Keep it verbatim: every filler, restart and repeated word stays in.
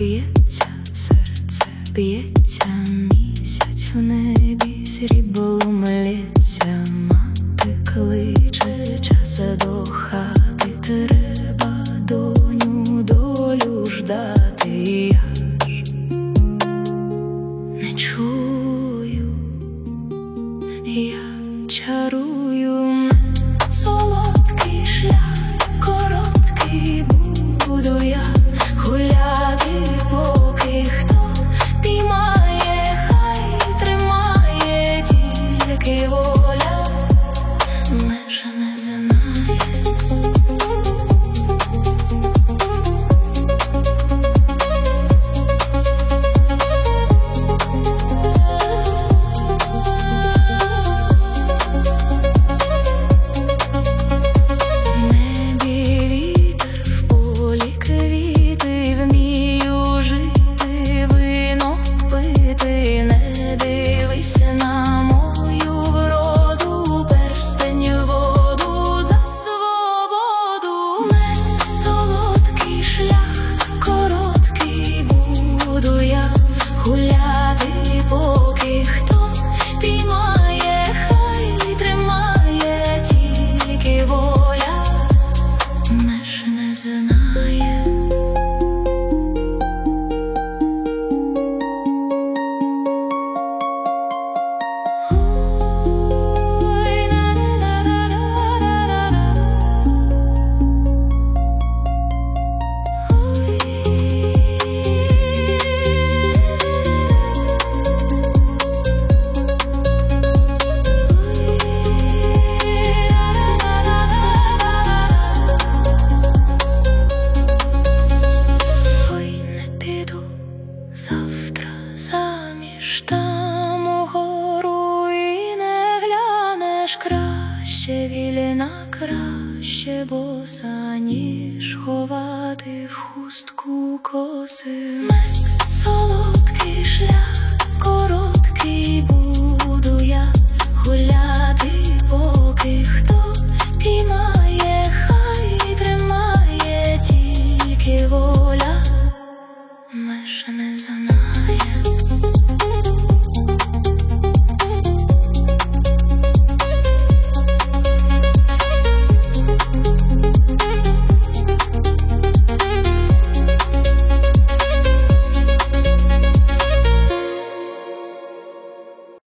б'ється, серце б'ється, місяць в небі сріблом лється. Мати кличе, час до хати, треба доню долю ждати. Я ж не чую, я чарую. Солодкий шлях, короткий, буду я гуляти, поки хто піймає, хай тримає, тільки воля меж не знає. Завтра заміж там угору і не глянеш, краще вільна, краще боса, ніж ховати в хустку коси. Мек, солодкий шлях, короткий.